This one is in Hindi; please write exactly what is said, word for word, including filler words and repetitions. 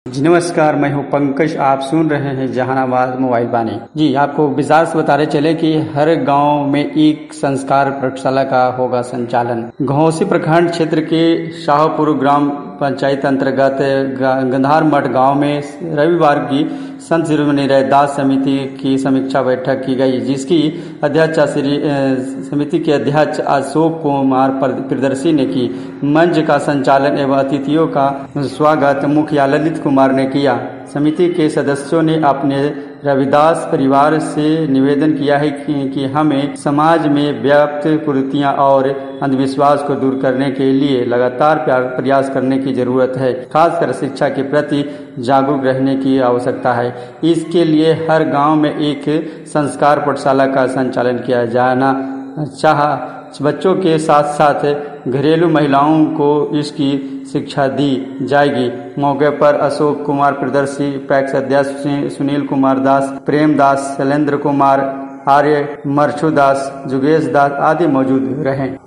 जी नमस्कार, मैं हूं पंकज। आप सुन रहे हैं जहानाबाद मोबाइल बानी। जी आपको विस्तार से बताते चले कि हर गांव में एक संस्कार प्रयोगशाला का होगा संचालन। घोसी प्रखंड क्षेत्र के शाहपुर ग्राम पंचायत अंतर्गत गंधार मठ गांव में रविवार की संत शिरोमणि रैदास समिति की समीक्षा बैठक की गई, जिसकी अध्यक्षता श्री समिति के अध्यक्ष अशोक कुमार प्रियदर्शी ने की। मंच का संचालन एवं अतिथियों का स्वागत मुखिया ललित कुमार ने किया। समिति के सदस्यों ने अपने रविदास परिवार से निवेदन किया है कि, कि हमें समाज में व्याप्त कुरीतियां और अंधविश्वास को दूर करने के लिए लगातार प्रयास करने की जरूरत है। खासकर शिक्षा के प्रति जागरूक रहने की आवश्यकता है। इसके लिए हर गांव में एक संस्कार पाठशाला का संचालन किया जाना चाह। बच्चों के साथ साथ घरेलू महिलाओं को इसकी शिक्षा दी जाएगी। मौके पर अशोक कुमार प्रियदर्शी, पैक्स अध्यक्ष सुनील कुमार दास, प्रेम दास, शैलेंद्र कुमार, आर्य, मर्छू दास, जुगेश दास आदि मौजूद रहे।